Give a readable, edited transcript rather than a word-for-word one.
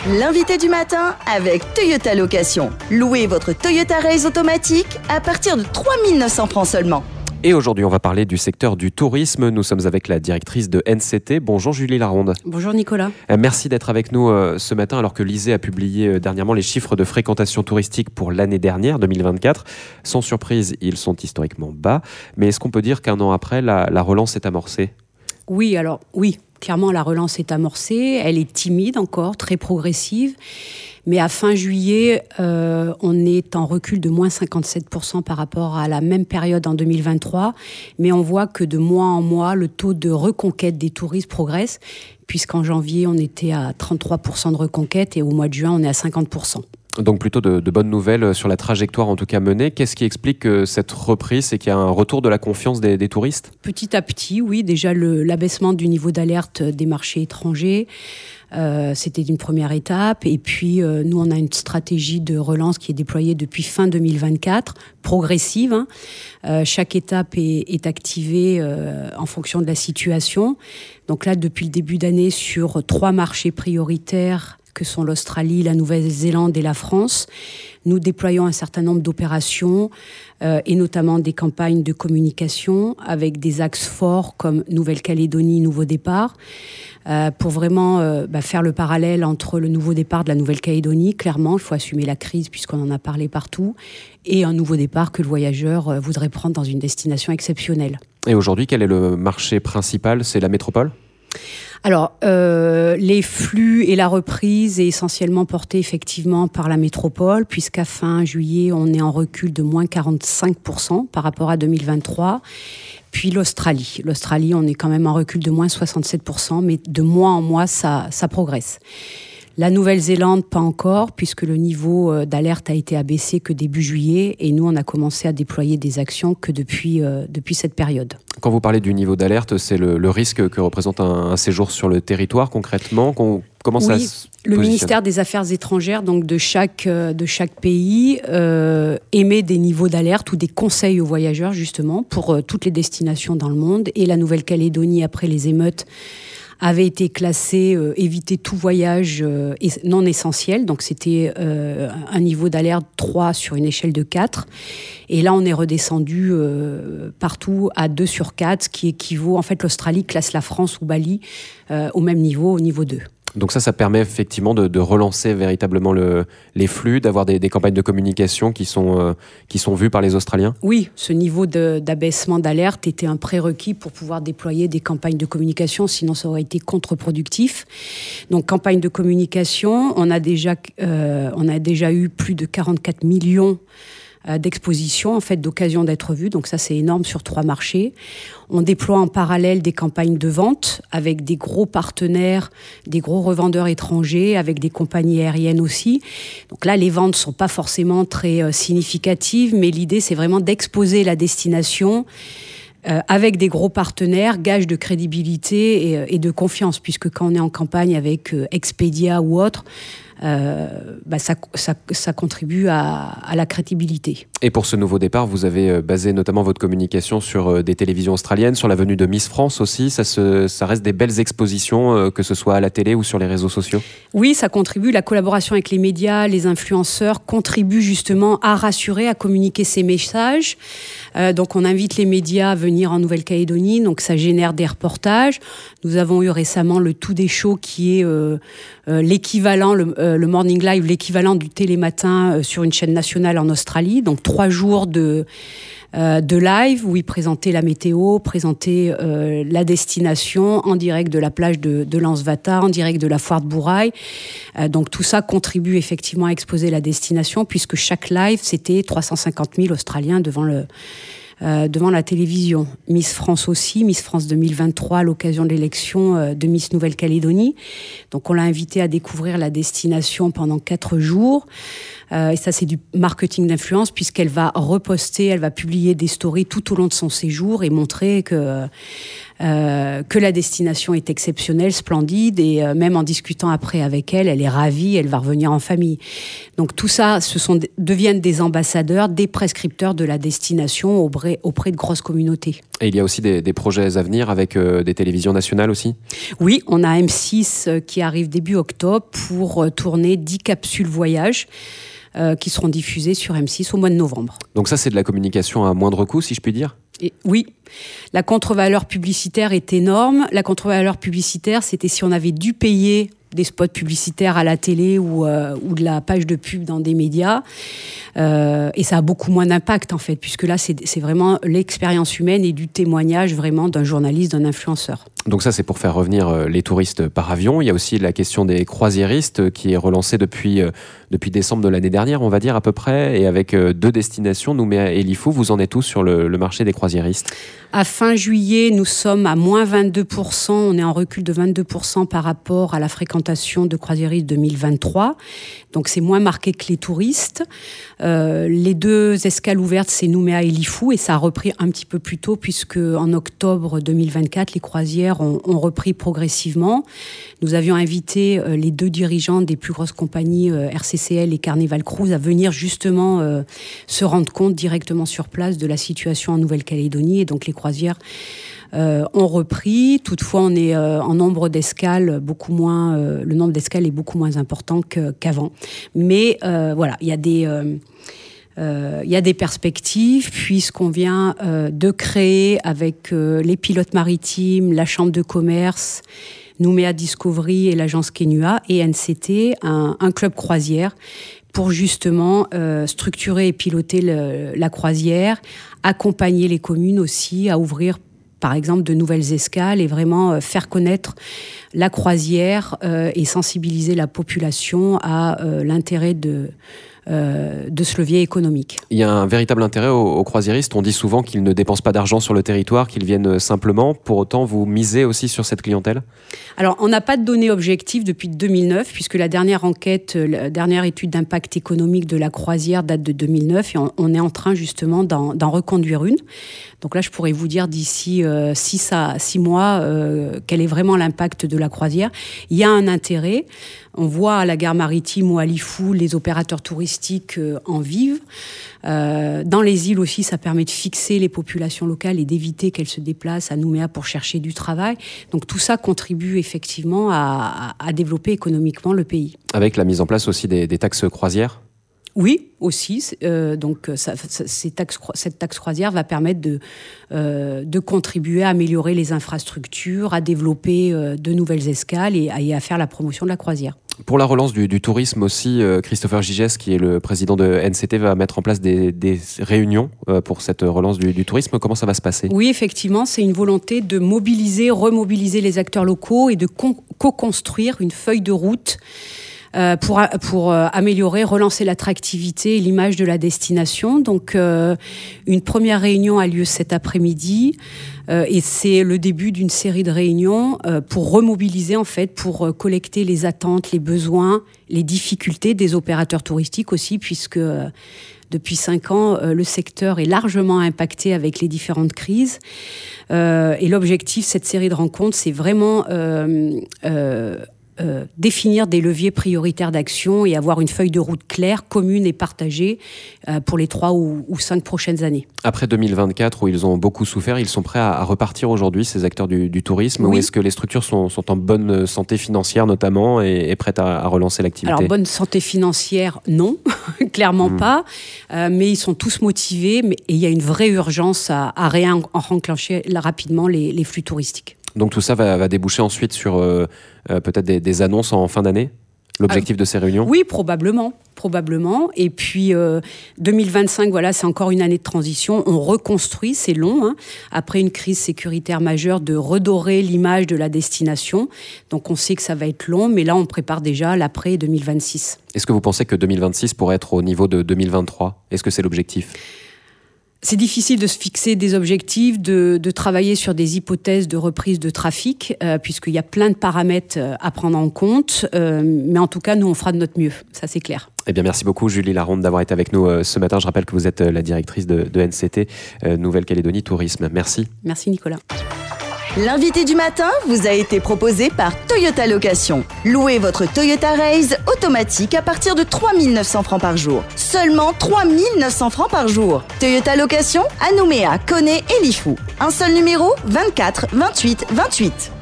L'invité du matin avec Toyota Location. Louez votre Toyota Race automatique à partir de 3 900 francs seulement. Et aujourd'hui, on va parler du secteur du tourisme. Nous sommes avec la directrice de NCT. Bonjour Julie Laronde. Bonjour Nicolas. Merci d'être avec nous ce matin alors que l'ISEE a publié dernièrement les chiffres de fréquentation touristique pour l'année dernière, 2024. Sans surprise, ils sont historiquement bas. Mais est-ce qu'on peut dire qu'un an après, la relance est amorcée ? Oui, clairement la relance est amorcée. Elle est timide encore, très progressive. Mais à fin juillet, on est en recul de moins 57% par rapport à la même période en 2023. Mais on voit que de mois en mois, le taux de reconquête des touristes progresse, puisqu'en janvier, on était à 33% de reconquête et au mois de juin, on est à 50%. Donc plutôt de bonnes nouvelles sur la trajectoire en tout cas menée. Qu'est-ce qui explique cette reprise? C'est qu'il y a un retour de la confiance des touristes? Petit à petit, oui. Déjà l'abaissement du niveau d'alerte des marchés étrangers. C'était une première étape. Et puis, nous, on a une stratégie de relance qui est déployée depuis fin 2024, progressive. Chaque étape est activée en fonction de la situation. Donc là, depuis le début d'année, sur 3 marchés prioritaires, que sont l'Australie, la Nouvelle-Zélande et la France, nous déployons un certain nombre d'opérations et notamment des campagnes de communication avec des axes forts comme Nouvelle-Calédonie, Nouveau Départ, pour vraiment faire le parallèle entre le nouveau départ de la Nouvelle-Calédonie, clairement, il faut assumer la crise puisqu'on en a parlé partout, et un nouveau départ que le voyageur voudrait prendre dans une destination exceptionnelle. Et aujourd'hui, quel est le marché principal? C'est la métropole ? Alors, les flux et la reprise est essentiellement portée effectivement par la métropole, puisqu'à fin juillet, on est en recul de moins 45% par rapport à 2023. Puis l'Australie. L'Australie, on est quand même en recul de moins 67%, mais de mois en mois, ça progresse. La Nouvelle-Zélande, pas encore, puisque le niveau d'alerte a été abaissé que début juillet, et nous, on a commencé à déployer des actions que depuis cette période. Quand vous parlez du niveau d'alerte, c'est le risque que représente un séjour sur le territoire, concrètement? Comment ça se le ministère des Affaires étrangères, donc de chaque pays, émet des niveaux d'alerte ou des conseils aux voyageurs, justement, pour toutes les destinations dans le monde. Et la Nouvelle-Calédonie, après les émeutes, avait été classé éviter tout voyage non essentiel. Donc c'était un niveau d'alerte 3 sur une échelle de 4. Et là, on est redescendu partout à 2 sur 4, ce qui équivaut... En fait, l'Australie classe la France ou Bali au même niveau, au niveau 2. Donc ça permet effectivement de relancer véritablement les flux, d'avoir des campagnes de communication qui sont vues par les Australiens? Oui, ce niveau d'abaissement d'alerte était un prérequis pour pouvoir déployer des campagnes de communication, sinon ça aurait été contre-productif. Donc campagne de communication, on a déjà eu plus de 44 millions d'exposition, en fait, d'occasion d'être vu. Donc ça, c'est énorme sur 3 marchés. On déploie en parallèle des campagnes de vente avec des gros partenaires, des gros revendeurs étrangers, avec des compagnies aériennes aussi. Donc là, les ventes ne sont pas forcément très significatives, mais l'idée, c'est vraiment d'exposer la destination avec des gros partenaires, gage de crédibilité et de confiance, puisque quand on est en campagne avec Expedia ou autre, ça contribue à la crédibilité. Et pour ce nouveau départ, vous avez basé notamment votre communication sur des télévisions australiennes, sur la venue de Miss France aussi. Ça reste des belles expositions, que ce soit à la télé ou sur les réseaux sociaux? Oui, ça contribue. La collaboration avec les médias, les influenceurs contribue justement à rassurer, à communiquer ces messages. Donc on invite les médias à venir en Nouvelle-Calédonie, donc ça génère des reportages. Nous avons eu récemment le Today Show qui est l'équivalent, le Morning Live, l'équivalent du Télématin sur une chaîne nationale en Australie. Donc 3 jours de live où ils présentaient la météo, présentaient la destination en direct de la plage de Lansvata, en direct de la foire de Bourail. Donc tout ça contribue effectivement à exposer la destination, puisque chaque live, c'était 350 000 Australiens devant la télévision. Miss France aussi, Miss France 2023 à l'occasion de l'élection de Miss Nouvelle-Calédonie. Donc on l'a invitée à découvrir la destination pendant 4 jours. Et ça, c'est du marketing d'influence, puisqu'elle va reposter, elle va publier des stories tout au long de son séjour et montrer que que la destination est exceptionnelle, splendide, et même en discutant après avec elle, elle est ravie, elle va revenir en famille. Donc tout ça, deviennent des ambassadeurs, des prescripteurs de la destination auprès de grosses communautés. Et il y a aussi des projets à venir avec des télévisions nationales aussi ? Oui, on a M6 qui arrive début octobre pour tourner 10 capsules voyage qui seront diffusées sur M6 au mois de novembre. Donc ça, c'est de la communication à moindre coût, si je puis dire ? Et oui, la contre-valeur publicitaire est énorme. La contre-valeur publicitaire, c'était si on avait dû payer des spots publicitaires à la télé ou de la page de pub dans des médias. Et ça a beaucoup moins d'impact, en fait, puisque là, c'est vraiment l'expérience humaine et du témoignage vraiment d'un journaliste, d'un influenceur. Donc ça, c'est pour faire revenir les touristes par avion. Il y a aussi la question des croisiéristes qui est relancée depuis décembre de l'année dernière, on va dire à peu près, et avec 2 destinations, Nouméa et Lifou. Vous en êtes tous sur le marché des croisiéristes ? À fin juillet, nous sommes à moins 22%. On est en recul de 22% par rapport à la fréquentation de croisiéristes 2023. Donc c'est moins marqué que les touristes. Les 2 escales ouvertes, c'est Nouméa et Lifou, et ça a repris un petit peu plus tôt, puisque en octobre 2024, les croisières ont repris progressivement. Nous avions invité les 2 dirigeants des plus grosses compagnies, RCCL et Carnival Cruise, à venir justement se rendre compte directement sur place de la situation en Nouvelle-Calédonie, et donc les croisières ont repris. Toutefois, on est en nombre d'escales beaucoup moins. Le nombre d'escales est beaucoup moins important qu'avant. Mais voilà, il y a des perspectives, puisqu'on vient de créer avec les pilotes maritimes, la Chambre de commerce, Nouméa Discovery et l'agence Kenua et NCT, un club croisière pour justement structurer et piloter la croisière, accompagner les communes aussi à ouvrir par exemple de nouvelles escales et vraiment faire connaître la croisière et sensibiliser la population à l'intérêt de ce levier économique. Il y a un véritable intérêt aux croisiéristes. On dit souvent qu'ils ne dépensent pas d'argent sur le territoire, qu'ils viennent simplement. Pour autant, vous misez aussi sur cette clientèle ? Alors, on n'a pas de données objectives depuis 2009, puisque la dernière enquête, la dernière étude d'impact économique de la croisière date de 2009, et on est en train justement d'en reconduire une. Donc là, je pourrais vous dire d'ici 6 mois quel est vraiment l'impact de la croisière. Il y a un intérêt. On voit à la gare maritime ou à Lifou, les opérateurs touristiques en vivent. Dans les îles aussi, ça permet de fixer les populations locales et d'éviter qu'elles se déplacent à Nouméa pour chercher du travail. Donc tout ça contribue effectivement à développer économiquement le pays. Avec la mise en place aussi des taxes croisières ? Oui, aussi. Donc cette taxe croisière va permettre de contribuer à améliorer les infrastructures, à développer de nouvelles escales et à faire la promotion de la croisière. Pour la relance du tourisme aussi, Christopher Gigès, qui est le président de NCT, va mettre en place des réunions pour cette relance du tourisme. Comment ça va se passer ? Oui, effectivement, c'est une volonté de mobiliser, remobiliser les acteurs locaux et de co-construire une feuille de route pour améliorer, relancer l'attractivité et l'image de la destination. Donc, une première réunion a lieu cet après-midi et c'est le début d'une série de réunions pour remobiliser, en fait, pour collecter les attentes, les besoins, les difficultés des opérateurs touristiques aussi, puisque depuis 5 ans, le secteur est largement impacté avec les différentes crises. Et l'objectif, cette série de rencontres, c'est vraiment définir des leviers prioritaires d'action et avoir une feuille de route claire, commune et partagée pour les 3 ou 5 prochaines années. Après 2024, où ils ont beaucoup souffert, ils sont prêts à repartir aujourd'hui, ces acteurs du tourisme, oui. Ou est-ce que les structures sont en bonne santé financière notamment et prêtes à relancer l'activité ? Alors, bonne santé financière, non, clairement pas, mais ils sont tous motivés et il y a une vraie urgence à réenclencher rapidement les flux touristiques. Donc tout ça va déboucher ensuite sur peut-être des annonces en fin d'année ? L'objectif de ces réunions ? Oui, probablement. Et puis 2025, voilà, c'est encore une année de transition. On reconstruit, c'est long, après une crise sécuritaire majeure, de redorer l'image de la destination. Donc on sait que ça va être long, mais là on prépare déjà l'après 2026. Est-ce que vous pensez que 2026 pourrait être au niveau de 2023 ? Est-ce que c'est l'objectif ? C'est difficile de se fixer des objectifs, de travailler sur des hypothèses de reprise de trafic, puisqu'il y a plein de paramètres à prendre en compte. Mais en tout cas, nous, on fera de notre mieux. Ça, c'est clair. Eh bien, merci beaucoup, Julie Laronde, d'avoir été avec nous ce matin. Je rappelle que vous êtes la directrice de NCT, Nouvelle-Calédonie Tourisme. Merci. Merci, Nicolas. L'invité du matin vous a été proposé par Toyota Location. Louez votre Toyota Raise automatique à partir de 3 900 francs par jour. Seulement 3 900 francs par jour. Toyota Location à Nouméa, Koné et Lifou. Un seul numéro, 24 28 28.